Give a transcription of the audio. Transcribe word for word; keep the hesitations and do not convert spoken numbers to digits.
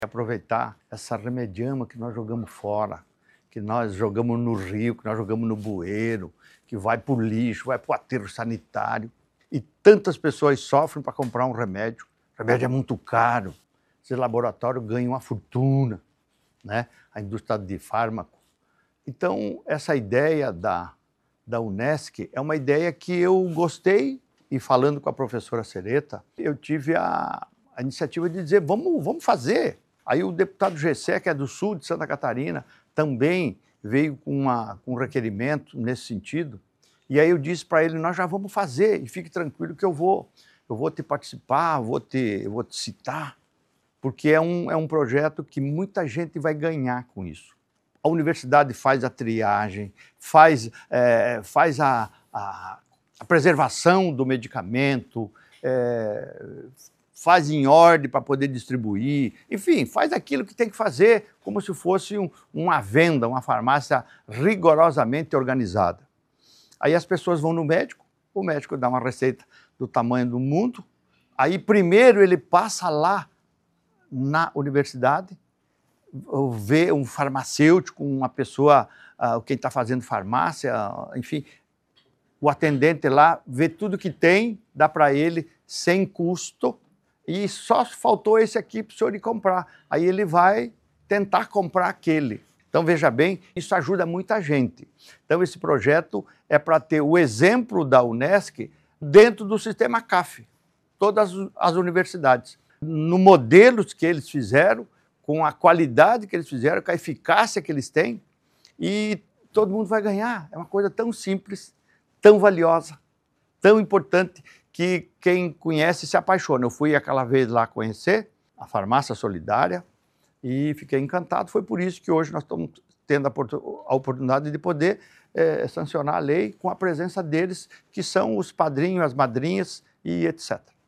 Aproveitar essa remediama que nós jogamos fora, que nós jogamos no rio, que nós jogamos no bueiro, que vai para o lixo, vai para o aterro sanitário. E tantas pessoas sofrem para comprar um remédio. O remédio é muito caro. Esse laboratório ganha uma fortuna, né? A indústria de fármaco. Então, essa ideia da, da Unesc é uma ideia que eu gostei, e falando com a professora Sereta, eu tive a, a iniciativa de dizer, vamos, vamos fazer. Aí o deputado Gessé, que é do sul de Santa Catarina, também veio com, uma, com um requerimento nesse sentido. E aí eu disse para ele, nós já vamos fazer, e fique tranquilo que eu vou, eu vou te participar, vou te, eu vou te citar, porque é um, é um projeto que muita gente vai ganhar com isso. A universidade faz a triagem, faz, é, faz a, a, a preservação do medicamento, é, faz em ordem para poder distribuir, enfim, faz aquilo que tem que fazer como se fosse um, uma venda, uma farmácia rigorosamente organizada. Aí as pessoas vão no médico, o médico dá uma receita do tamanho do mundo, aí primeiro ele passa lá na universidade, vê um farmacêutico, uma pessoa, uh, quem está fazendo farmácia, enfim, o atendente lá vê tudo que tem, dá para ele sem custo, e só faltou esse aqui para o senhor ir comprar. Aí ele vai tentar comprar aquele. Então, veja bem, isso ajuda muita gente. Então, esse projeto é para ter o exemplo da Unesc dentro do sistema C A F, todas as universidades. No modelo que eles fizeram, com a qualidade que eles fizeram, com a eficácia que eles têm, e todo mundo vai ganhar. É uma coisa tão simples, tão valiosa, tão importante, que quem conhece se apaixona. Eu fui aquela vez lá conhecer a farmácia solidária e fiquei encantado. Foi por isso que hoje nós estamos tendo a oportunidade de poder é, sancionar a lei com a presença deles, que são os padrinhos, as madrinhas e etcétera.